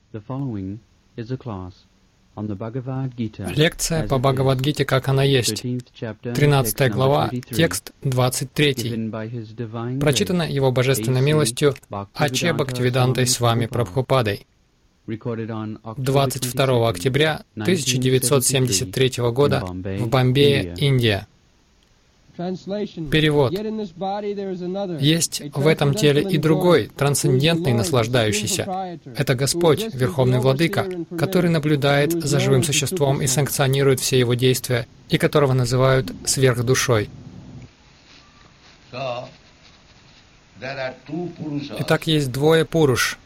Лекция по Бхагавад-гите, как она есть. 13 глава, текст 23. Прочитана Его Божественной милостью А.Ч. Бхактивидантой Свами Прабхупадой. 22 октября 1973 года в Бомбее, Индия. Перевод. Есть в этом теле и другой, трансцендентный, наслаждающийся. Это Господь, Верховный Владыка, который наблюдает за живым существом и санкционирует все его действия, и которого называют сверхдушой. Итак, есть двое пуруш.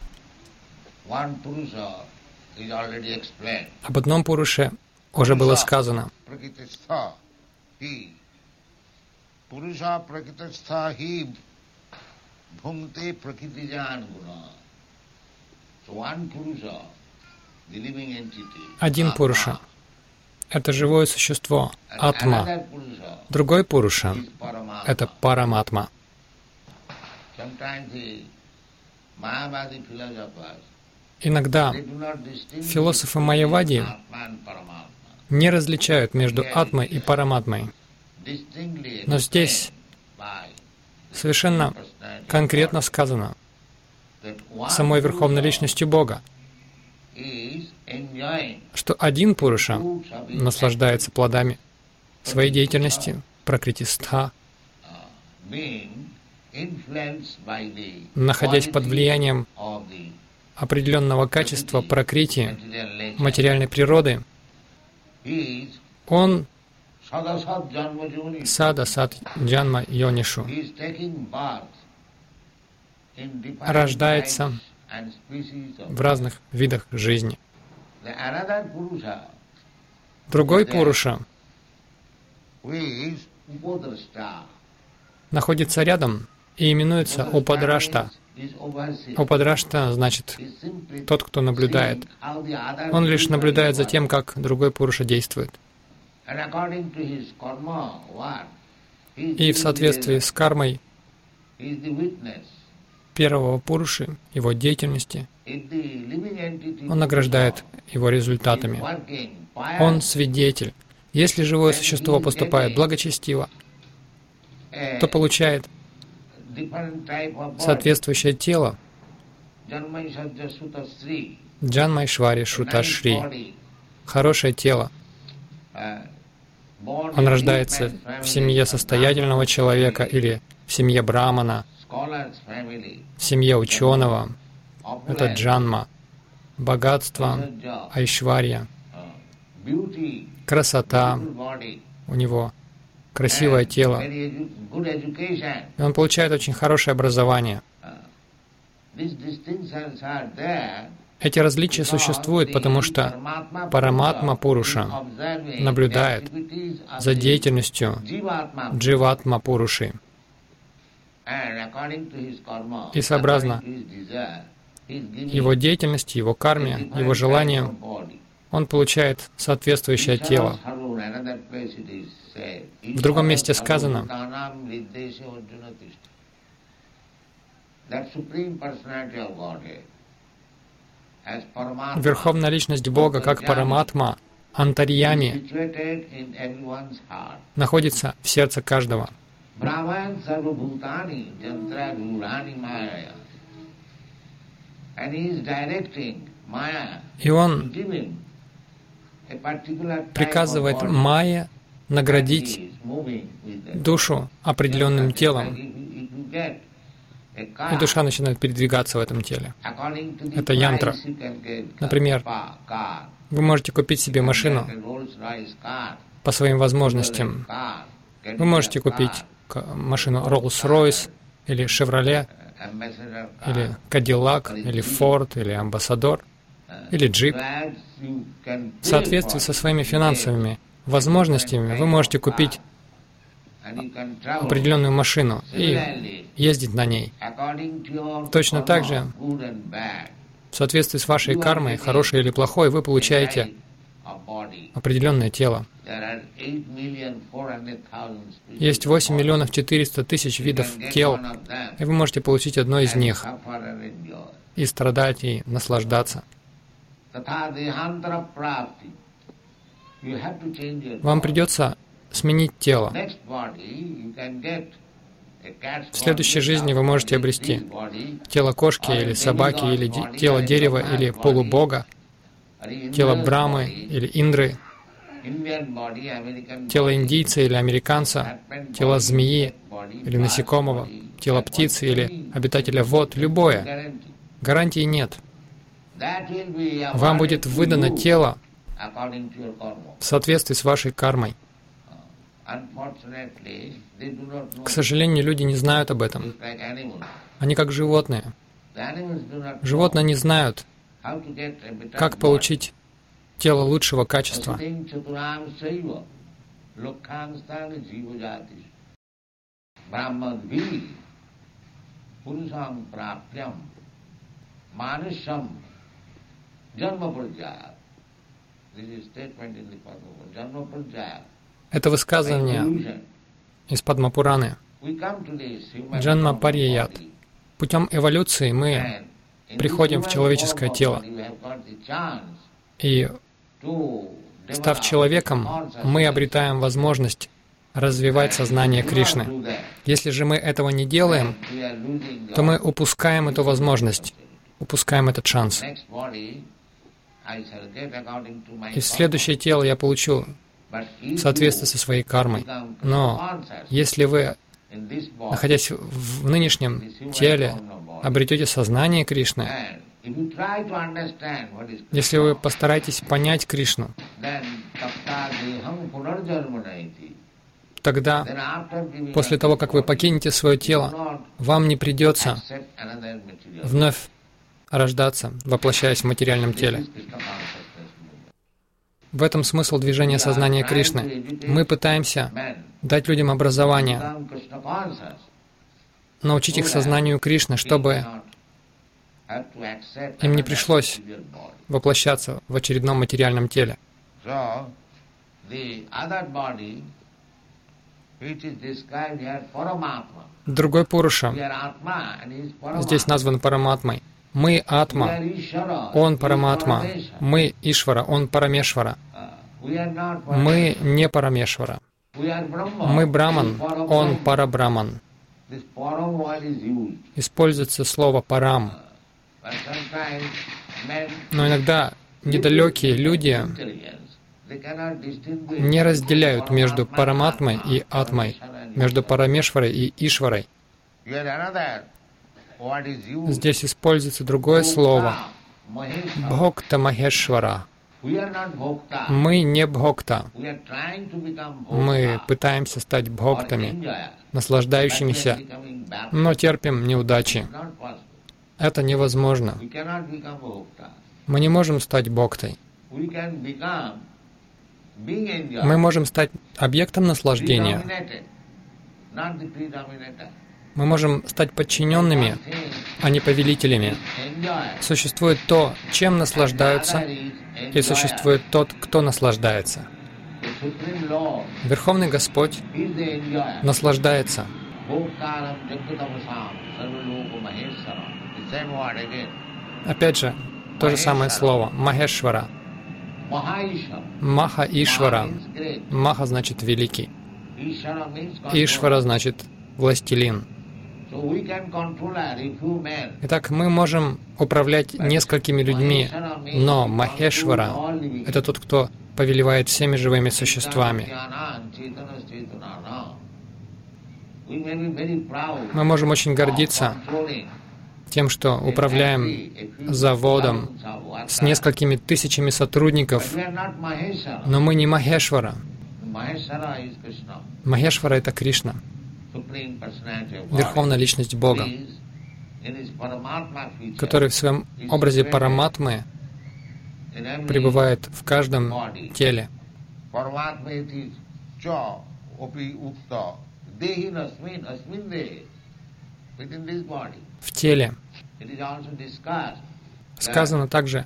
Об одном пуруше уже было сказано. Один пуруша — это живое существо, атма. Другой пуруша — это параматма. Иногда философы майявади не различают между атмой и параматмой. Но здесь совершенно конкретно сказано самой Верховной Личностью Бога, что один пуруша наслаждается плодами своей деятельности, пракрити-стха, находясь под влиянием определенного качества пракрити, материальной природы. Он сада сад джанма йонишу рождается в разных видах жизни. Другой пуруша находится рядом и именуется Упадрашта. Упадрашта значит тот, кто наблюдает. Он лишь наблюдает за тем, как другой пуруша действует. И в соответствии с кармой первого пуруши, его деятельности, он награждает его результатами. Он свидетель. Если живое существо поступает благочестиво, то получает соответствующее тело. Джанмайшвари Шруташри. Хорошее тело. Он рождается в семье состоятельного человека или в семье брамана, в семье ученого. Это джанма. Богатство, айшварья, красота. У него красивое тело. И он получает очень хорошее образование. Эти различия существуют, потому что параматма пуруша наблюдает за деятельностью дживатма пуруши. И сообразно его деятельности, его карме, его желаниям, он получает соответствующее тело. В другом месте сказано, Верховная Личность Бога, как Параматма, Антарьями, находится в сердце каждого. И Он приказывает Майе наградить душу определенным телом, и душа начинает передвигаться в этом теле. Это янтра. Например, вы можете купить себе машину по своим возможностям. Вы можете купить машину Rolls-Royce или Chevrolet, или Cadillac, или Ford, или Ambassador, или Jeep. В соответствии со своими финансовыми возможностями вы можете купить определенную машину и ездить на ней. Точно так же, в соответствии с вашей кармой, хорошей или плохой, вы получаете определенное тело. Есть 8 миллионов 400 тысяч видов тел, и вы можете получить одно из них и страдать, и наслаждаться. Вам придется сменить тело. В следующей жизни вы можете обрести тело кошки или собаки, или тело дерева, или полубога, тело Брамы или Индры, тело индийца или американца, тело змеи или насекомого, тело птицы или обитателя вод, любое. Гарантии нет. Вам будет выдано тело в соответствии с вашей кармой. К сожалению, люди не знают об этом. Они как животные. Животные не знают, как получить тело лучшего качества. Это высказывание из Падма-Пураны. Джанма Парьяят. Путем эволюции мы приходим в человеческое тело. И, став человеком, мы обретаем возможность развивать сознание Кришны. Если же мы этого не делаем, то мы упускаем эту возможность, упускаем этот шанс. И следующее тело я получу в соответствии со своей кармой. Но если вы, находясь в нынешнем теле, обретете сознание Кришны, если вы постараетесь понять Кришну, тогда, после того, как вы покинете свое тело, вам не придется вновь рождаться, воплощаясь в материальном теле. В этом смысл движения сознания Кришны. Мы пытаемся дать людям образование, научить их сознанию Кришны, чтобы им не пришлось воплощаться в очередном материальном теле. Другой Пуруша здесь назван Параматмой. Мы Атма, Он Параматма. Мы Ишвара, Он Парамешвара. Мы не Парамешвара. Мы Браман, Он Парабраман. Используется слово Парам. Но иногда недалекие люди не разделяют между Параматмой и Атмой, между Парамешварой и Ишварой. Здесь используется другое слово — Бхокта Махешвара. Мы не Бхокта. Мы пытаемся стать Бхоктами, наслаждающимися, но терпим неудачи. Это невозможно. Мы не можем стать Бхоктой. Мы можем стать объектом наслаждения. Мы можем стать подчиненными, а не повелителями. Существует то, чем наслаждаются, и существует тот, кто наслаждается. Верховный Господь наслаждается. Опять же, то же самое слово — Махешвара. Маха Ишвара. Маха значит великий. Ишвара значит властелин. Итак, мы можем управлять несколькими людьми, но Махешвара — это тот, кто повелевает всеми живыми существами. Мы можем очень гордиться тем, что управляем заводом с несколькими тысячами сотрудников, но мы не Махешвара. Махешвара — это Кришна, Верховная Личность Бога, который в своем образе Параматмы пребывает в каждом теле. В теле. Сказано также,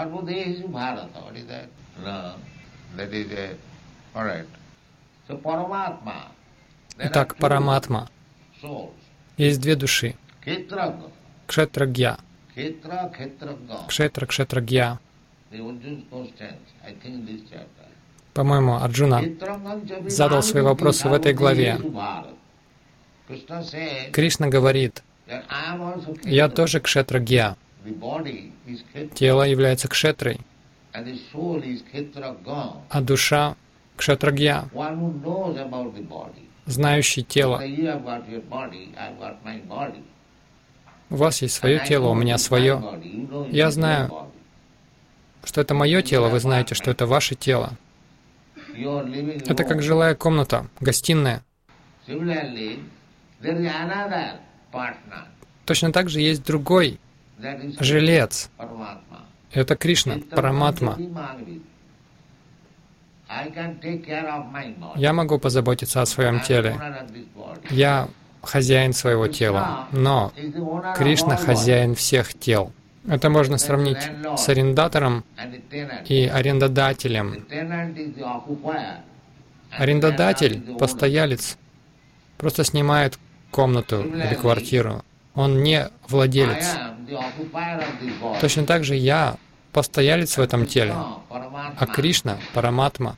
итак, Параматма. Есть две души. Кшетрагья. Кшетра, Кшетрагья. По-моему, Арджуна задал свои вопросы в этой главе. Кришна говорит: «Я тоже кшетрагья». Тело является кшетрой, а душа — кшетрагья, знающий тело. У вас есть свое тело, у меня свое. Я знаю, что это мое тело, вы знаете, что это ваше тело. Это как жилая комната, гостиная. Точно так же есть другой жилец. Это Кришна, Параматма. Я могу позаботиться о своем теле. Я хозяин своего тела, но Кришна хозяин всех тел. Это можно сравнить с арендатором и арендодателем. Арендодатель, постоялец, просто снимает комнату или квартиру. Он не владелец. Точно так же я постоялец в этом теле, а Кришна, Параматма,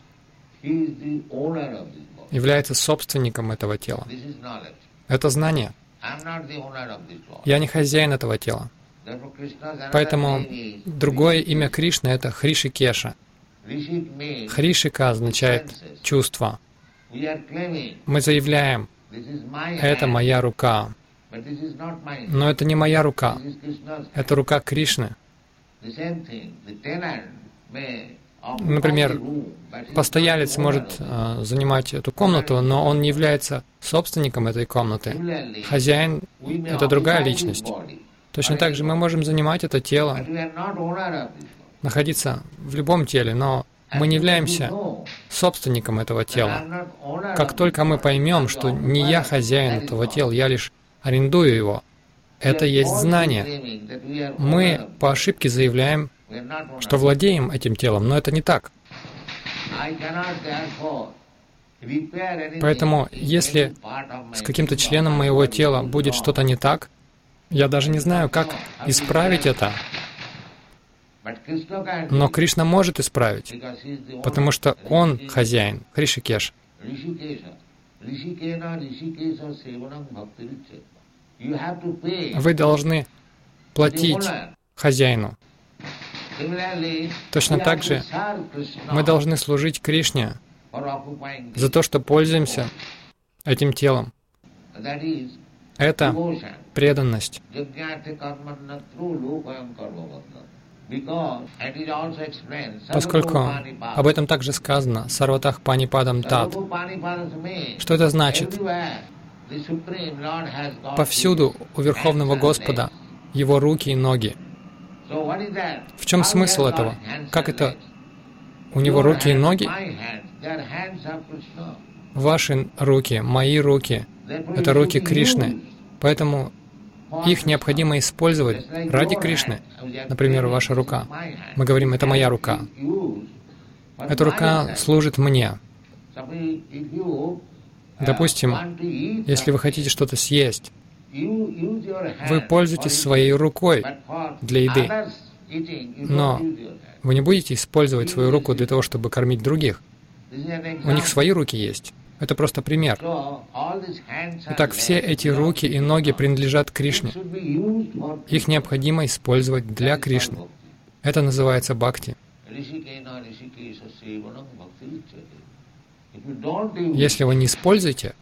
является собственником этого тела. Это знание. Я не хозяин этого тела. Поэтому другое имя Кришны — это Хришикеша. Хришика означает чувство. Мы заявляем: это моя рука. Но это не моя рука. Это рука Кришны. Например, постоялец может занимать эту комнату, но он не является собственником этой комнаты. Хозяин — это другая личность. Точно так же мы можем занимать это тело, находиться в любом теле, но мы не являемся собственником этого тела. Как только мы поймем, что не я хозяин этого тела, я лишь арендую его, это есть знание. Мы по ошибке заявляем, что владеем этим телом, но это не так. Поэтому, если с каким-то членом моего тела будет что-то не так, я даже не знаю, как исправить это. Но Кришна может исправить, потому что Он хозяин, Хришикеш. Вы должны платить хозяину. Точно так же мы должны служить Кришне за то, что пользуемся этим телом. Это преданность. Поскольку об этом также сказано «Сарватах панипадам тат». Что это значит? Повсюду у Верховного Господа Его руки и ноги. В чем смысл этого? Как это у Него руки и ноги? Ваши руки, мои руки — это руки Кришны. Поэтому их необходимо использовать ради Кришны. Например, ваша рука. Мы говорим: это моя рука. Эта рука служит мне. Допустим, если вы хотите что-то съесть, вы пользуетесь своей рукой для еды, но вы не будете использовать свою руку для того, чтобы кормить других. У них свои руки есть. Это просто пример. Итак, все эти руки и ноги принадлежат Кришне. Их необходимо использовать для Кришны. Это называется бхакти. Если вы не используете,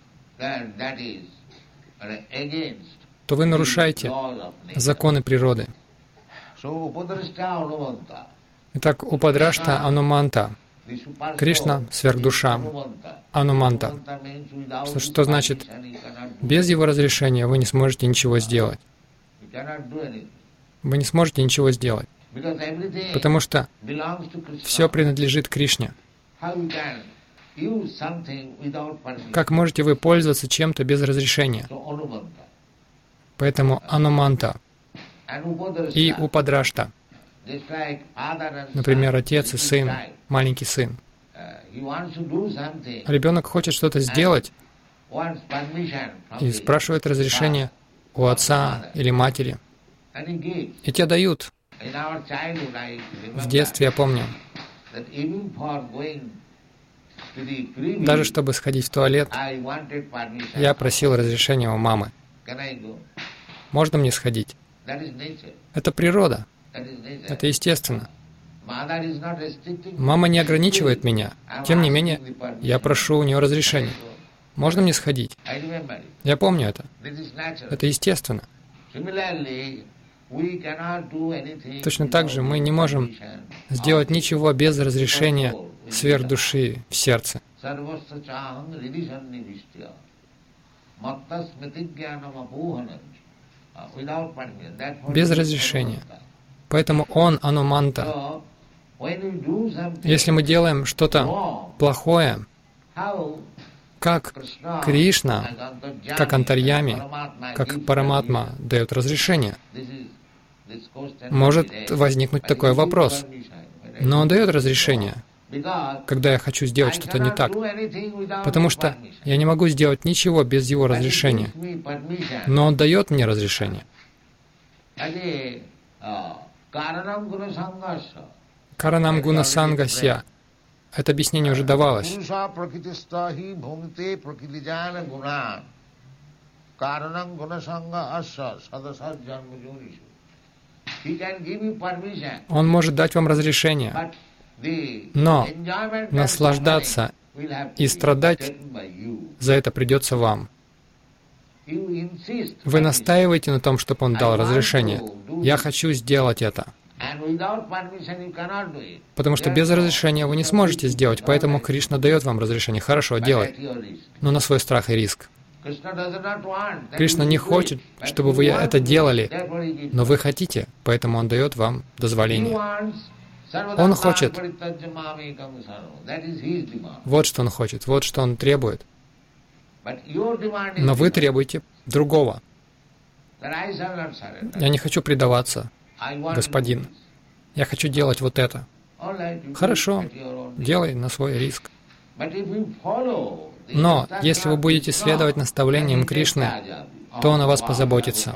то вы нарушаете законы природы. Итак, Упадрашта Ануманта. Кришна — сверхдуша. Ануманта. Что значит? Без его разрешения вы не сможете ничего сделать. Вы не сможете ничего сделать. Потому что все принадлежит Кришне. Как можете вы пользоваться чем-то без разрешения? Поэтому Ануманта и Упадрашта. Например, отец и сын, маленький сын. Ребенок хочет что-то сделать и спрашивает разрешение у отца или матери. И те дают. В детстве я помню, даже чтобы сходить в туалет, я просил разрешения у мамы. Можно мне сходить? Это природа. Это естественно. Мама не ограничивает меня. Тем не менее, я прошу у нее разрешения. Можно мне сходить? Я помню это. Это естественно. Точно так же мы не можем сделать ничего без разрешения сверхдуши в сердце. Без разрешения. Поэтому он ануманта. Если мы делаем что-то плохое, как Кришна, как Антарьями, как Параматма дает разрешение, может возникнуть такой вопрос. Но он дает разрешение, когда я хочу сделать что-то не так. Потому что я не могу сделать ничего без его разрешения. Но он дает мне разрешение. Каранам гуна сангасья. Это объяснение уже давалось. Он может дать вам разрешение, но наслаждаться и страдать за это придется вам. Вы настаиваете на том, чтобы он дал разрешение. Я хочу сделать это. Потому что без разрешения вы не сможете сделать, поэтому Кришна дает вам разрешение. Хорошо, делай, но на свой страх и риск. Кришна не хочет, чтобы вы это делали, но вы хотите, поэтому Он дает вам дозволение. Он хочет. Вот что Он хочет, вот что Он требует. Но вы требуете другого. Я не хочу предаваться, господин. Я хочу делать вот это. Хорошо, делай на свой риск. Но если вы будете следовать наставлениям Кришны, то Он о вас позаботится.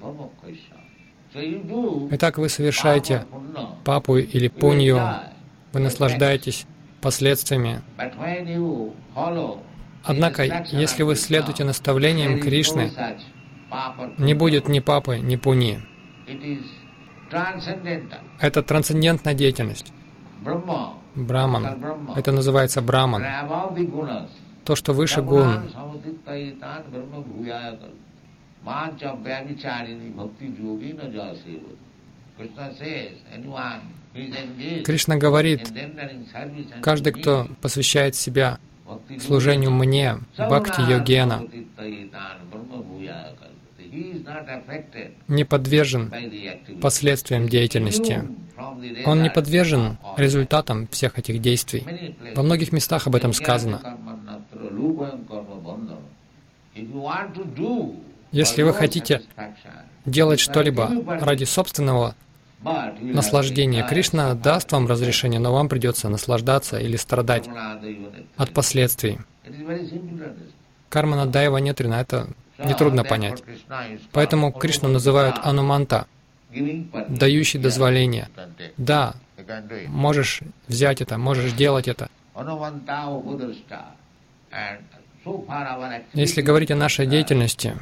Итак, вы совершаете папу или пунью, вы наслаждаетесь последствиями. Однако, если вы следуете наставлениям Кришны, не будет ни папы, ни пуни. Это трансцендентная деятельность. Браман. Это называется браман. То, что выше гун. Кришна говорит, каждый, кто посвящает себя служению мне, бхакти-йогена, не подвержен последствиям деятельности. Он не подвержен результатам всех этих действий. Во многих местах об этом сказано. Если вы хотите делать что-либо ради собственного наслаждения, Кришна даст вам разрешение, но вам придется наслаждаться или страдать от последствий. Карма надайва нетрина, это нетрудно понять. Поэтому Кришну называют ануманта, дающий дозволение. Да, можешь взять это, можешь делать это. Если говорить о нашей деятельности,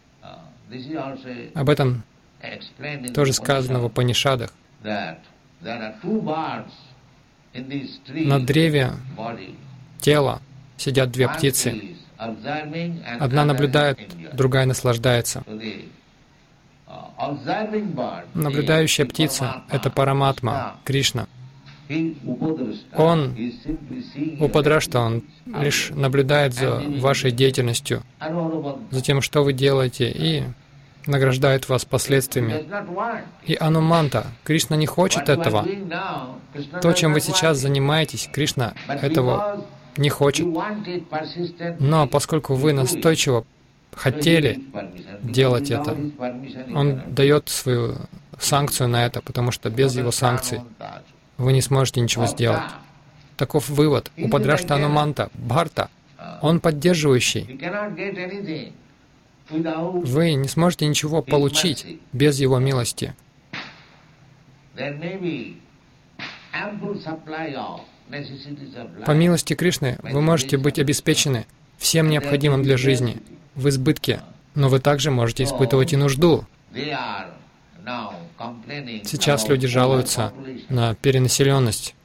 об этом тоже сказано в Упанишадах. На древе тела сидят две птицы. Одна наблюдает, другая наслаждается. Наблюдающая птица — это Параматма, Кришна. Он, Упадрашта, он лишь наблюдает за вашей деятельностью, за тем, что вы делаете, и награждает вас последствиями. И ануманта, Кришна не хочет этого. То, чем вы сейчас занимаетесь, Кришна этого не хочет. Но поскольку вы настойчиво хотели делать это, Он дает свою санкцию на это, потому что без Его санкций вы не сможете ничего сделать. Таков вывод. Упадрашта ануманта, бхарта, он поддерживающий. Вы не сможете ничего получить без Его милости. По милости Кришны вы можете быть обеспечены всем необходимым для жизни в избытке, но вы также можете испытывать и нужду. Сейчас люди жалуются на перенаселенность.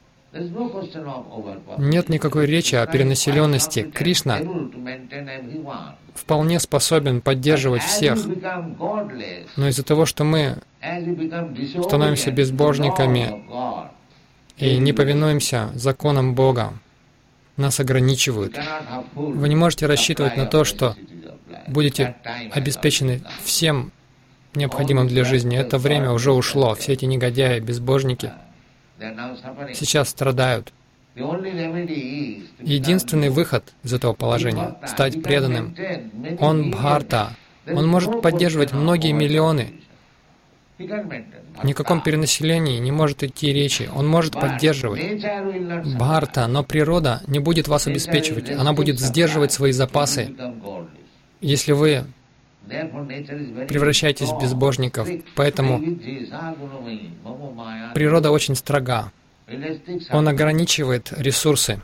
Нет никакой речи о перенаселенности. Кришна вполне способен поддерживать всех. Но из-за того, что мы становимся безбожниками и не повинуемся законам Бога, нас ограничивают. Вы не можете рассчитывать на то, что будете обеспечены всем необходимым для жизни. Это время уже ушло. Все эти негодяи, безбожники сейчас страдают. Единственный выход из этого положения — стать преданным. Он Бхарта. Он может поддерживать многие миллионы. Ни о каком перенаселении не может идти речи. Он может поддерживать Бхарта, но природа не будет вас обеспечивать. Она будет сдерживать свои запасы. Если вы превращаетесь в безбожников, поэтому природа очень строга. Он ограничивает ресурсы.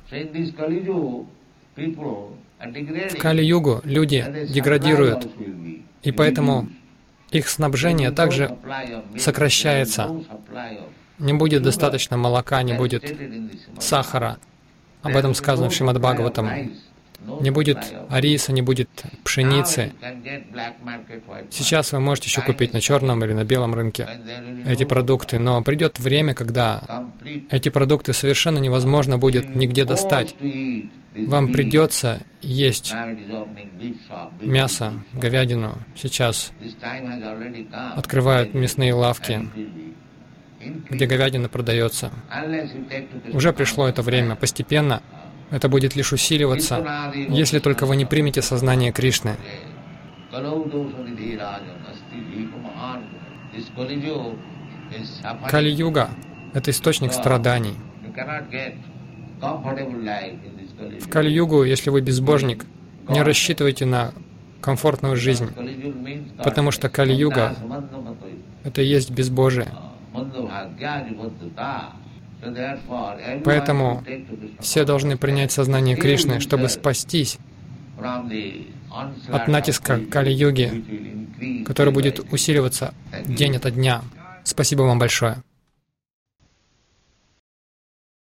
В Кали-югу люди деградируют, и поэтому их снабжение также сокращается. Не будет достаточно молока, не будет сахара. Об этом сказано в Шримад-Бхагаватам. Не будет риса, не будет пшеницы. Сейчас вы можете еще купить на черном или на белом рынке эти продукты, но придет время, когда эти продукты совершенно невозможно будет нигде достать. Вам придется есть мясо, говядину. Сейчас открывают мясные лавки, где говядина продается. Уже пришло это время. Постепенно это будет лишь усиливаться, если только вы не примете сознание Кришны. Кали-юга — это источник страданий. В Кали-югу, если вы безбожник, не рассчитывайте на комфортную жизнь, потому что Кали-юга — это и есть безбожие. Поэтому все должны принять сознание Кришны, чтобы спастись от натиска Кали-юги, который будет усиливаться день ото дня. Спасибо вам большое.